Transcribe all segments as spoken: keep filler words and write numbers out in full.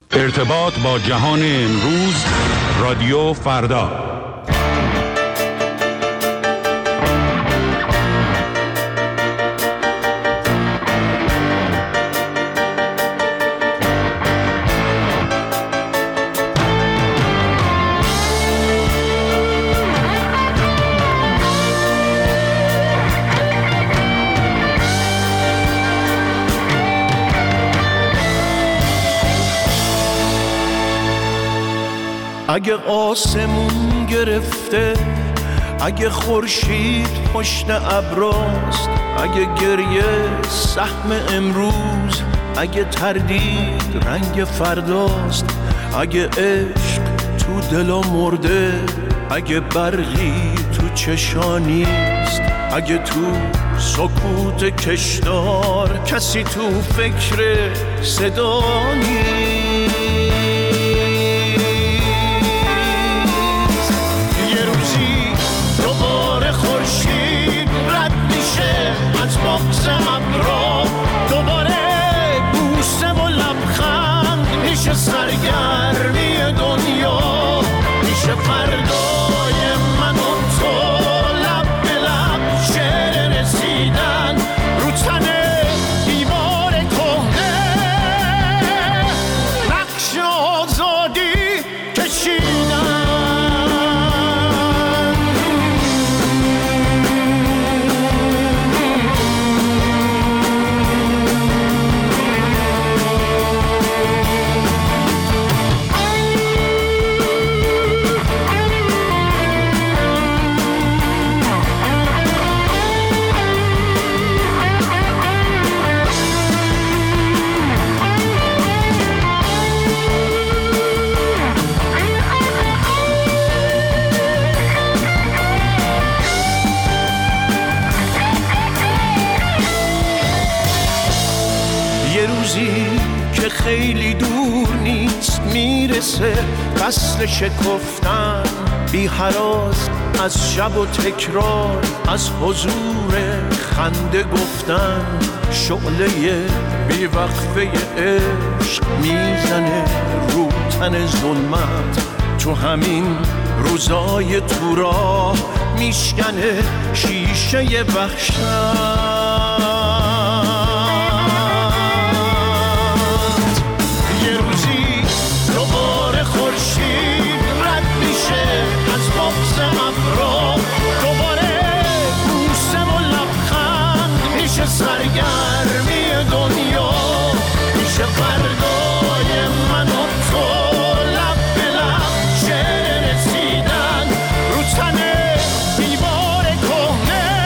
ارتباط با جهان امروز، رادیو فردا. اگه آسمون گرفته، اگه خورشید پشت ابراست، اگه گریه سهم امروز، اگه تردید رنگ فرداست، اگه عشق تو دلا مرده، اگه برقی تو چشانیست، اگه تو سکوت کشدار کسی تو فکر صدا نیست. از بغض ابرا دوباره بوسه و لبخند میشه، سرگرمی دنیا میشه فردای من و تو، لب به لب شعر رسیدن رو تن دیوار کهنه، نقش آزادی کشیدن. خیلی دور نیست میرسه فصل شکفتن، بی هراس از شب و تکرار، از حضور خنده گفتن، شعله بی وقفه عشق میزنه رو تن ظلمت، تو همین روزای تو راه میشکنه شیشه وحشت. سرگرمی دنیا میشه فردای من و تو، لب به لب شعر رسیدن رو تن دیوار کهنه،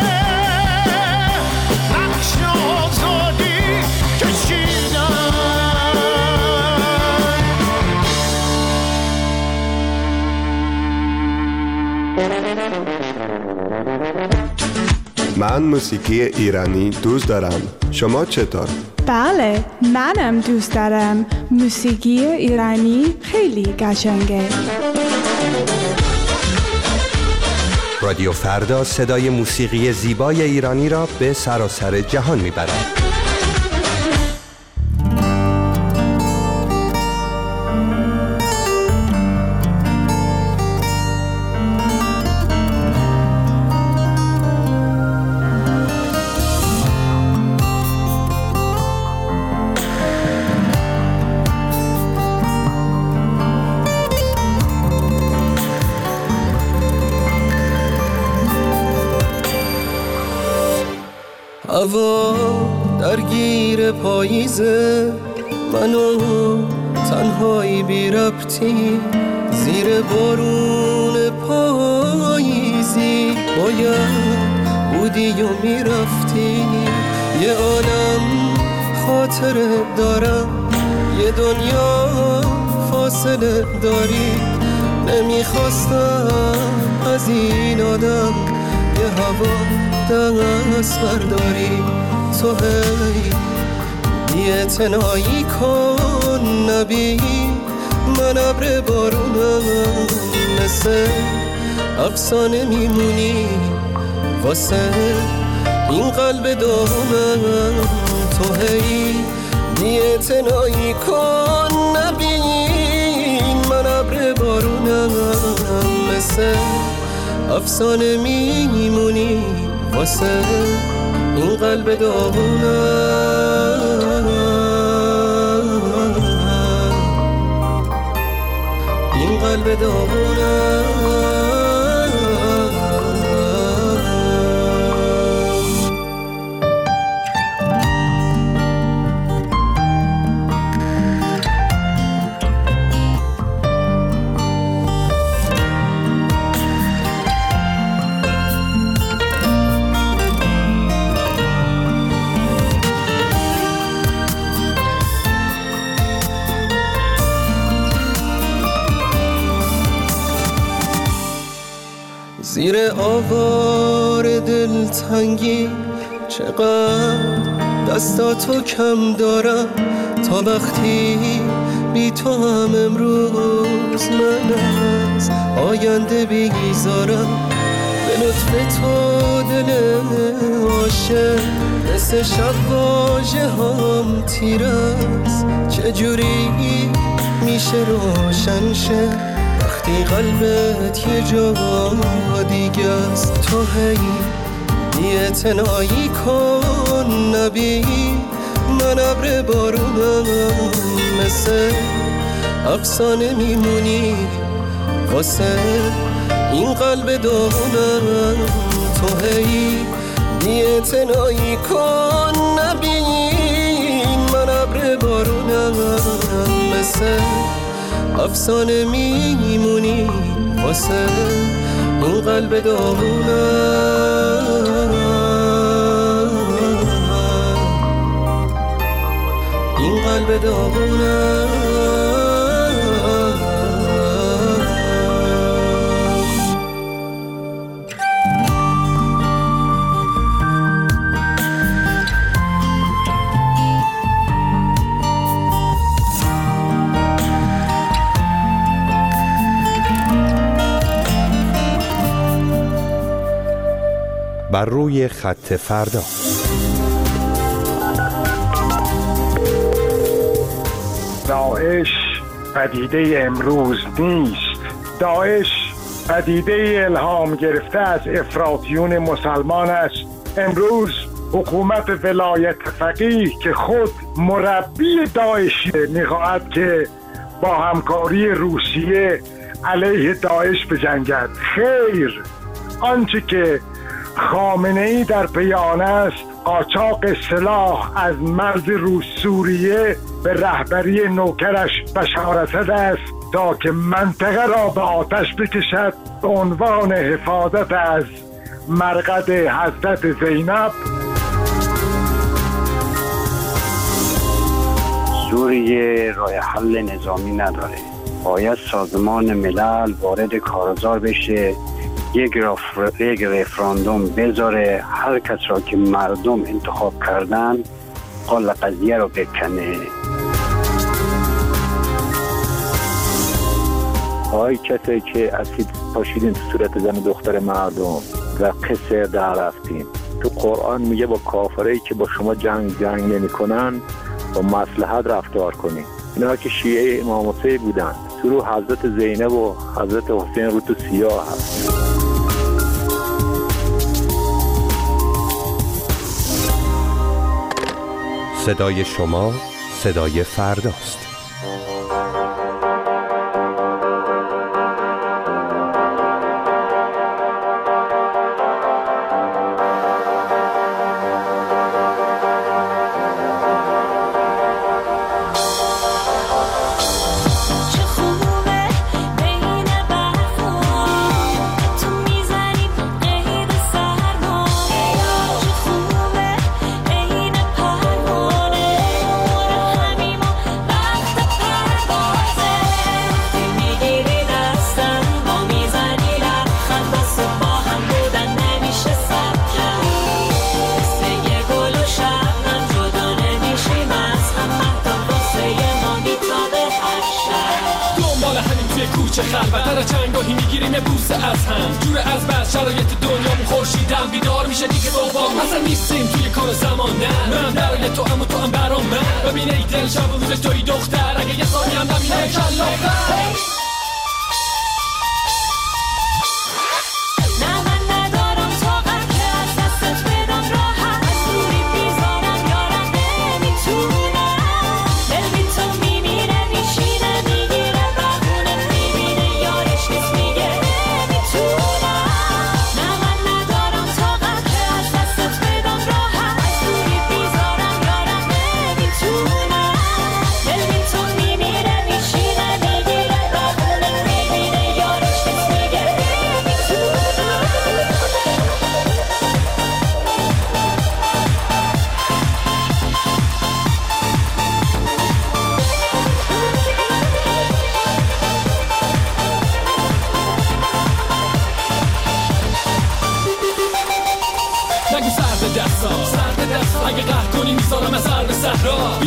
نقش آزادی کشیدن. من موسیقی ایرانی دوست دارم. شما چطور؟ بله، منم دوست دارم. موسیقی ایرانی خیلی قشنگه. رادیو فردا صدای موسیقی زیبای ایرانی را به سراسر جهان میبرد. هوا درگیر پاییزه، منو تنهایی بی ربطی، زیر بارون پاییزی باید بودی و میرفتی. یه عالم خاطره دارم، یه دنیا فاصله داری، نمیخواستم از این آدم یه هوا دست برداری. تو هی بی‌اعتنایی کن نبی، من ابر بارونم، مثل افسانه میمونی واسه این قلب داغونم. تو هی بی‌اعتنایی کن نبی، مثل افسانه میمونی واسه این قلب داغونم، این قلب داغونم. زیر آوار دلتنگی چقدر دستاتو کم دارم، تا وقتی بی تو هم امروز من از آینده بیزارم. به لطف تو دل عاشق مثل شب واژه هم تیر است، چجوری میشه روشن شه وقتی قلبت یه جا دیگه است. تو هی بی‌اعتنایی کن نبی، من ابر بارونم مثل افسانه میمونی واسه این قلب داغونم. تو هی بی‌اعتنایی کن نبی، من ابر بارونم مثل افسانه میمونی واسه این قلب داغونم، این قلب داغونم. بر روی خط فردا. داعش پدیده امروز نیست. داعش پدیده الهام گرفته از افراطیون مسلمان است. امروز حکومت ولایت فقیه که خود مربی داعش می‌خواهد که با همکاری روسیه علیه داعش بجنگد. خیر، آنچه که خامنه‌ای در بیان است قاچاق سلاح از مرز روس سوریه به رهبری نوکرش بشار اسد است تا که منطقه را به آتش بکشد به عنوان حفاظت از مرقد حضرت زینب. سوریه راه حل نظامی نداره، باید سازمان ملل وارد کارزار بشه، یک رفراندوم بذاره، هر کس را که مردم انتخاب کردن قال قضیه رو بکنه. های کسی که اسید پاشیدین تو صورت زن دختر مردم و قصه در رفتیم. تو قرآن میگه با کافرایی که با شما جنگ جنگ نمی کنن با مصلحت رفتار کنین. اینا که شیعه امام حسین بودن، تو رو حضرت زینب و حضرت حسین رو تو سیاه هست. صدای شما صدای فرداست. چه خلوت در چنگاهی میگیریم بوسه از هم، جور از بس شرایط دنیامون خورشیدم بیدار میشه دیگه دوباره اصلا نیستیم توی کار زمان. نه من برای تو ام و تو هم برام من، ببین ای دل شب و روزش توی دختر، اگه یه ثانی هم نبینه کلا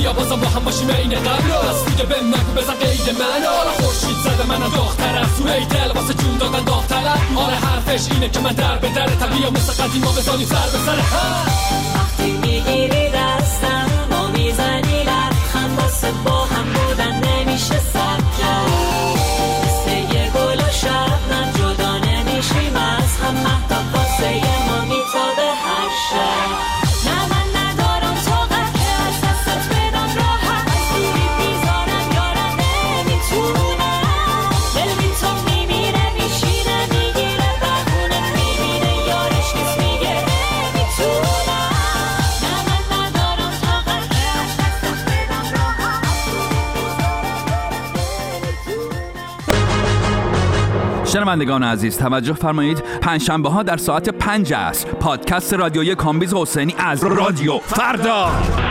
بیا بازم با هم باشیم این قبل از دیگه بهم نگو بزن قید من حالا خورشید زده منم داغ‌تر از تو ای دل واسه جون دادن داغ‌ترم آره حرفش اینه که من در به در طبیعه مثل قدیما بزنیم سر به سر وقتی میگیری دستم و میزنی لبخند واسه با هم بودن نمیشه سب کرد مثل یه گل و شبنم جدا نمیشیم از هم مهتاب واسه ما میتابه هر شب نه من ندارم طاقت که از دستت بدم راحت از دوری بیزارم یارم نمیتونم دل بی تو میمیره میشینه میگیره بهونه میبینه یارش نیست میگه نمیتونم نه من ندارم طاقت که از دستت بدم راحت از دوری شنوندگان عزیز توجه فرمایید، پنجشنبه ها در ساعت پنج عصر پادکست رادیویی کامبیز حسینی از رادیو فردا.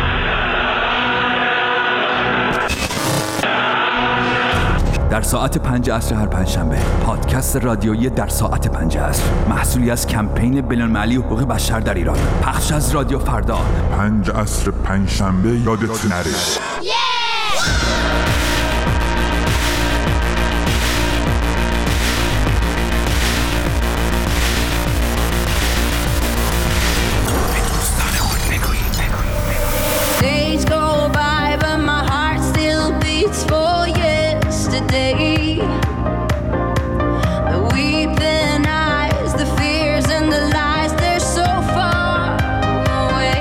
در ساعت پنج عصر هر پنجشنبه پادکست رادیویی در ساعت پنج عصر محصولی از کمپین بین‌المللی حقوق بشر در ایران، پخش از رادیو فردا. پنج عصر پنجشنبه یادت نره. Days go by, but my heart still beats for yesterday. The weeping eyes, the fears and the lies, they're so far away.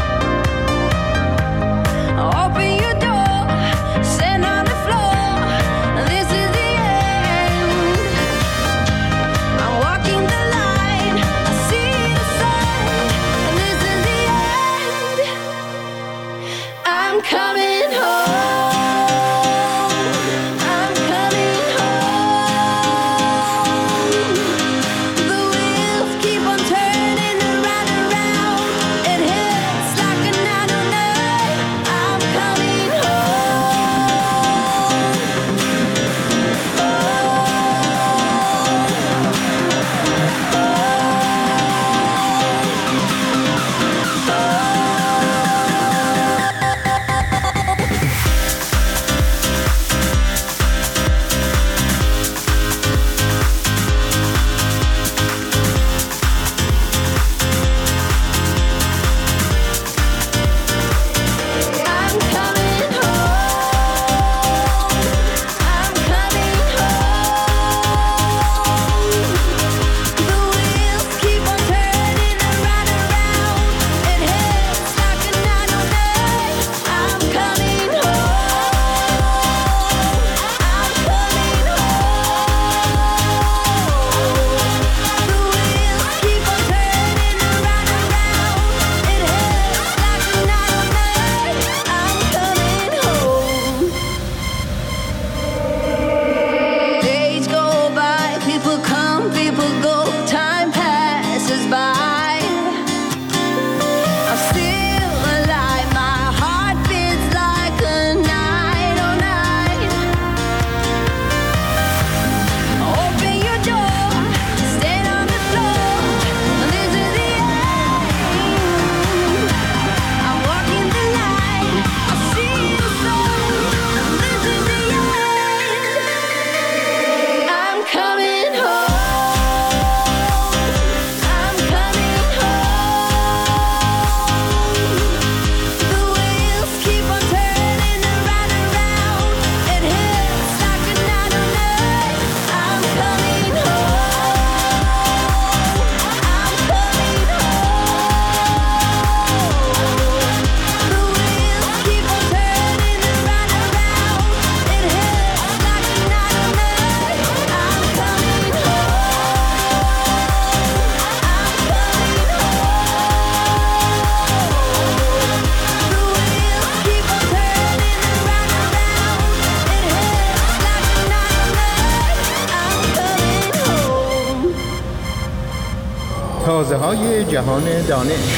Open your door, stand on the floor, this is the end. I'm walking the line, I see the sign, and this is the end. I'm coming home, I'm coming home. The wheels keep on turning around and around. It hits like a nine oh nine. I'm coming تازه های جهان دانش.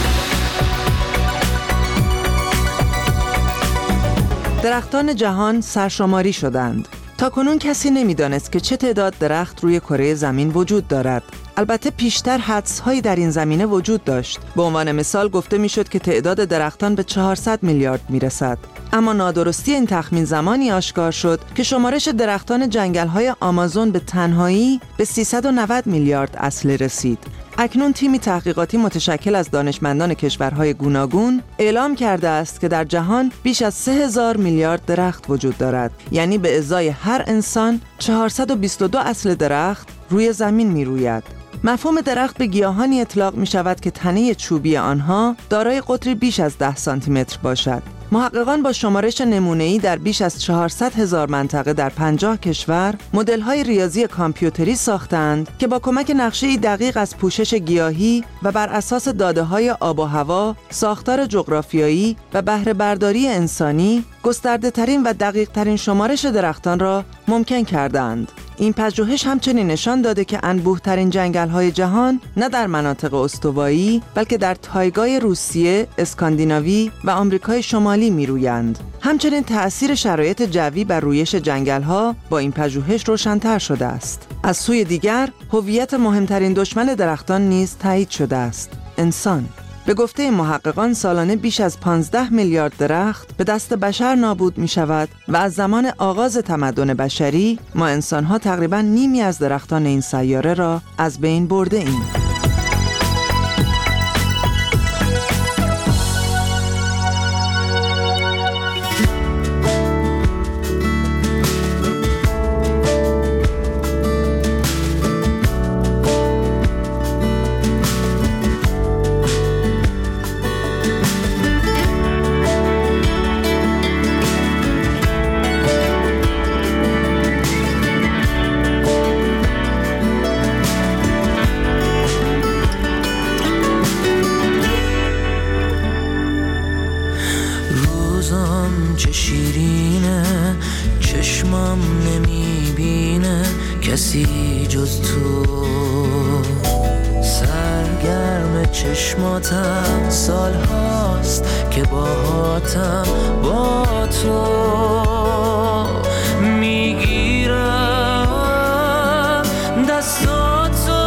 درختان جهان سرشماری شدند. تاکنون کسی نمیدانست که چه تعداد درخت روی کره زمین وجود دارد. البته پیشتر حدس‌هایی در این زمینه وجود داشت. به عنوان مثال گفته میشد که تعداد درختان به چهارصد میلیارد میرسد. اما نادرستی این تخمین زمانی آشکار شد که شمارش درختان جنگل‌های آمازون به تنهایی به سیصد و نود میلیارد اصله رسید. اکنون تیمی تحقیقاتی متشکل از دانشمندان کشورهای گوناگون اعلام کرده است که در جهان بیش از سه هزار میلیارد درخت وجود دارد، یعنی به ازای هر انسان چهارصد و بیست و دو اصل درخت روی زمین می روید. مفهوم درخت به گیاهانی اطلاق می شود که تنه چوبی آنها دارای قطری بیش از ده سانتی متر باشد. محققان با شمارش نمونه‌ای در بیش از چهارصد هزار منطقه در پنجاه کشور مدل‌های ریاضی کامپیوتری ساختند که با کمک نقشه‌ای دقیق از پوشش گیاهی و بر اساس داده‌های آب و هوا، ساختار جغرافیایی و بهره برداری انسانی گسترده‌ترین و دقیق‌ترین شمارش درختان را ممکن کردند. این پژوهش همچنین نشان داده که انبوه‌ترین جنگل‌های جهان نه در مناطق استوایی بلکه در تایگای روسیه، اسکاندیناوی و آمریکای شمالی می‌رویند. همچنین تأثیر شرایط جوی بر رویش جنگل‌ها با این پژوهش روشن‌تر شده است. از سوی دیگر، هویت مهمترین دشمن درختان نیز تایید شده است: انسان. به گفته محققان سالانه بیش از پانزده میلیارد درخت به دست بشر نابود می شود و از زمان آغاز تمدن بشری ما انسان‌ها تقریباً نیمی از درختان این سیاره را از بین برده ایم. چه شیرینه، چشمم نمیبینه کسی جز تو، سرگرم چشماتم سال هاست که باهاتم با تو میگیرم دستاتو،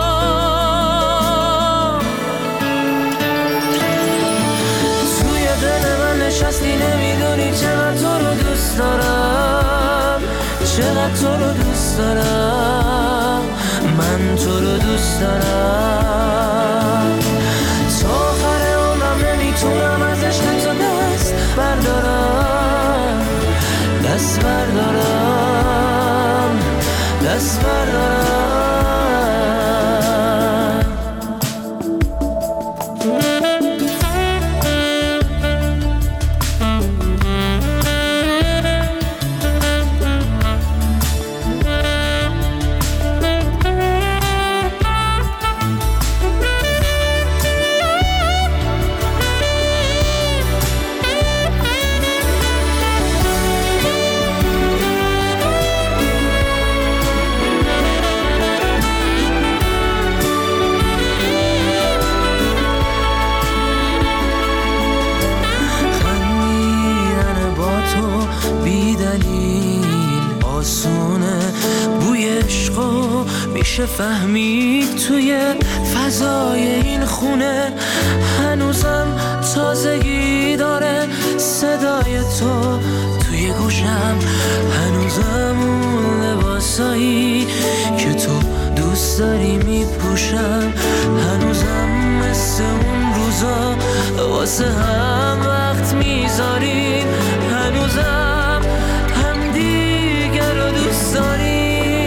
توی دل من نشستی نمیدونی چقدر تو رو دوست دارم، چقدر تو رو دوست دارم، من تو رو دوست دارم، تا آخر عمرم نمیتونم از عشق تو دست بردارم، دست بردارم، دست بردارم. میشه فهمید توی فضای این خونه هنوزم تازگی داره صدای تو توی گوشم، هنوزم اون لباسایی که تو دوست داری میپوشم، هنوزم مثل اون روزا واسه هم وقت میذاریم، هنوزم هم دیگر رو دوست داریم.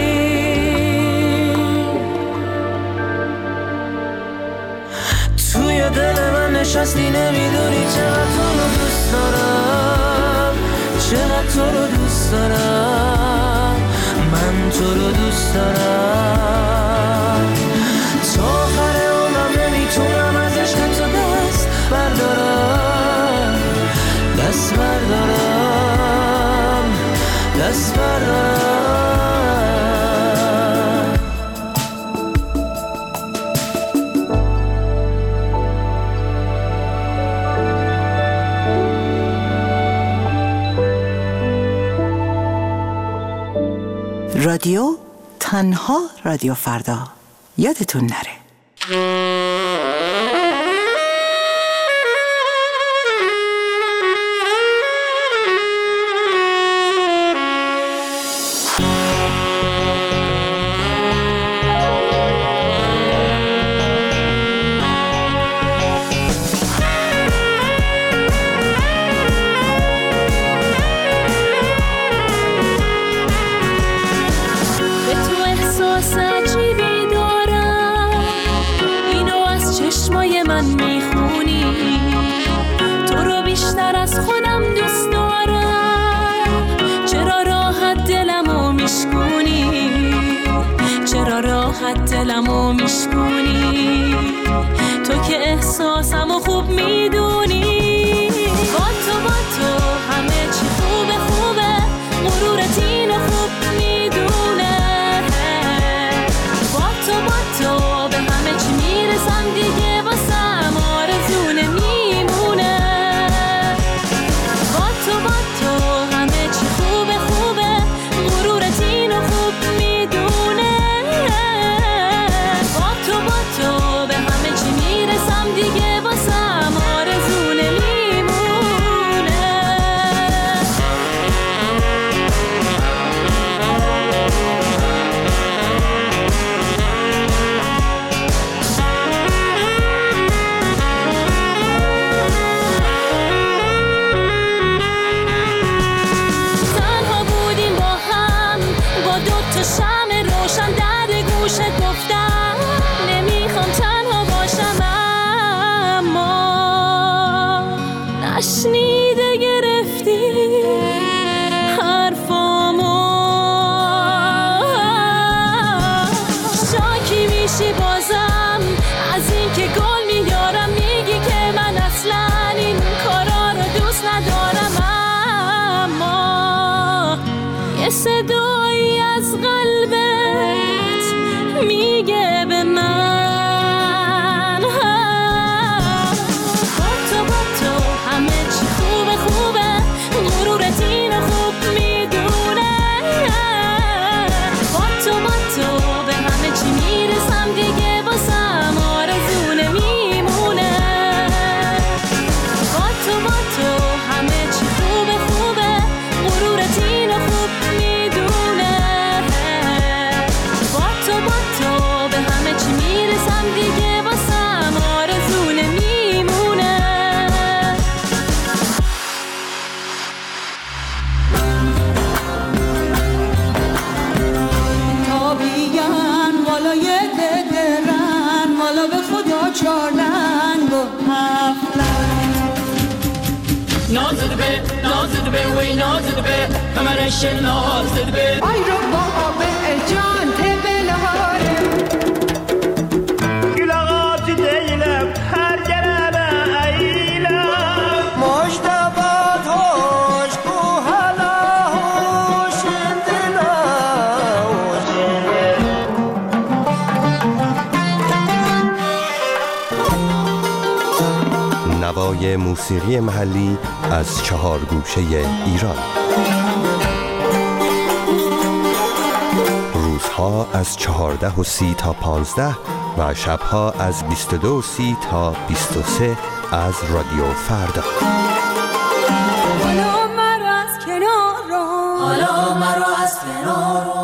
توی دل من نشستی نمیدونی چقدر تو رو دوست دارم، چقدر تو رو دوست دارم، من تو رو دوست دارم، تا آخر عمرم نمیتونم از عشق تو دست بردارم، دست بردارم، دست بردارم. رادیو تنها رادیو فردا، یادتون نره. دلمو میشکونی تو که احساسمو خوب میدونی. با تو با تو همه چی خوبه خوبه، غرورت اینو خوب میدونه. با تو با تو به همه چی میرسم دیگه، واسم آرزو نمیمونه. با تو با تو همه چی خوبه خوبه، غرورت اینو خوب میدونه. تو به همه چی میرسم دیگه، واسم آرزو نمیمونه. تنها بودیم با هم، با دوتا شمع روشن در گوشه گفتم نمیخوام تنها باشم، اما نشنیده گرفتی حرفامو. شاکی میشی بازم از این که گل میارم، میگی که من اصلا این کارا رو دوست ندارم، اما یه صدایی از قلبت میگه به من با تو با تو همه چی خوبه خوبه، غرورت اینو خوب میدونه. با تو با تو به همه چی میرسم دیگه، واسم آرزو نمیمونه. با تو با تو همه چی خوبه خوبه، غرورت اینو خوب میدونه. با تو با تو به همه چی میرسم دیگه، واسم آرزو نمیمونه. تا بیگن والا یه دقرن، والا به خدا چارلنگ و هفتلنگ. نازده به نازده به وی نازده به کمرش نازده به آی رو بابا به جان تبلهاره گلاغات دیلم هر گرمه ایلم مجتبات هوش کو هلا هوش دلا نوای موسیقی محلی از چهار گوشه ایران. روزها از چهارده و سی تا پانزده و شبها از بیست و دو و سی تا بیست و سه از رادیو فردا. حالا مرا از کنار رو، حالا مرا از کنار رو.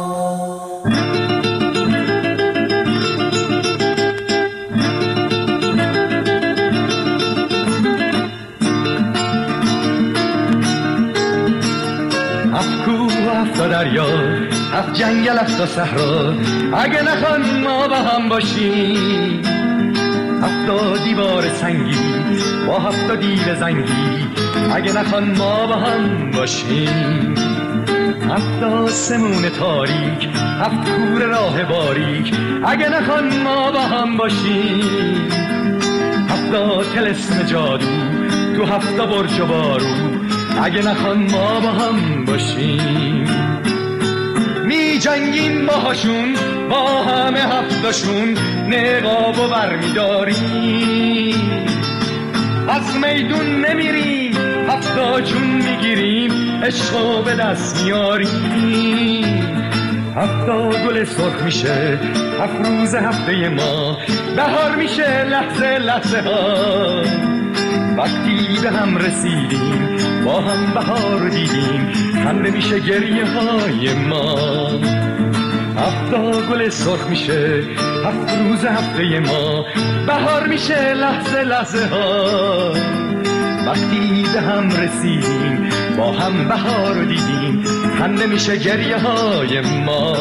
هفت کوه و هفت دریا، هفت جنگل هفت صحرا، اگه نخوان ما با هم باشیم. هفت دیوار سنگی با هفت دیو زنگی، اگه نخوان ما با هم باشیم. هفت آسمون تاریک، هفت کوره راه باریک، اگه نخوان ما با هم باشیم. هفت طلسم جادو تو هفت برج و بارو، اگه نخوان ما با هم باشیم. می جنگیم باهاشون با همه هفتاشون، نقاب و برمی داریم. از میدون نمیریم هفتا جون میگیریم، عشقو به دست میاریم. هفتا گل سرخ میشه هفت روز هفته ما، بهار میشه لحظه لحظه ها. وقتی به هم رسیدیم با هم بهار رو دیدیم، خنده میشه گریه های ما. هفتا گل سرخ میشه هفت روز هفته ما، بهار میشه لحظه لحظه ها. وقتی به هم رسیدیم با هم بهار رو دیدیم، خنده میشه گریه های ما.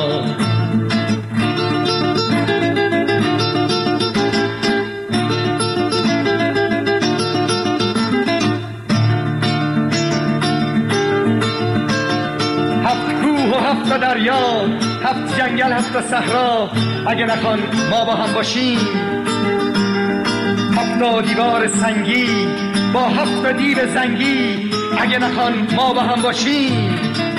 هفت کوه و هفت دریا، هفت جنگل هفت صحرا، اگه نخوان ما با هم باشیم. هفت دیوار سنگی با هفت دیو زنگی، اگه نخوان ما با هم باشیم.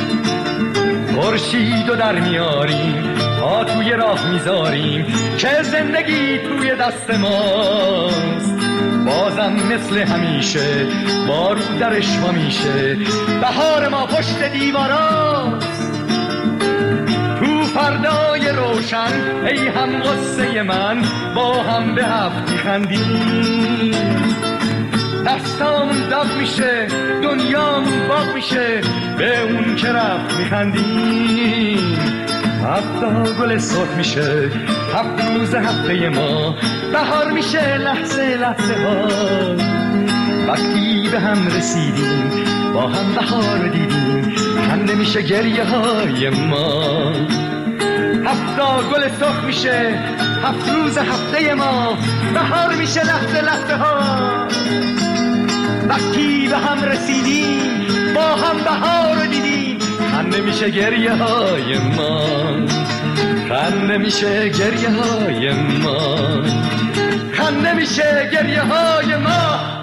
خورشید و در میاریم ها توی راه میذاریم، که زندگی توی دست ماست. بازم مثل همیشه بارو درش ما میشه، بهار ما پشت دیواراست. تو فردای روشن ای هم غصه من، با هم به هفت میخندیم. دستامون داغ میشه دنیامون باغ میشه، به اون که رفت میخندیم. هفتا گل سرخ میشه هفت روز هفته ما، بهار میشه لحظه لحظه ها. وقتی به هم رسیدیم با هم بهار دیدیم، خنده میشه گریه های ما. هفتا گل سرخ میشه هفت روز هفته ما، بهار میشه لحظه لحظه ها. وقتی به هم رسیدیم با هم بهار رو دیدیم، خنده میشه گریه های ما. خنده میشه گریه های ما. خنده میشه گریه های ما.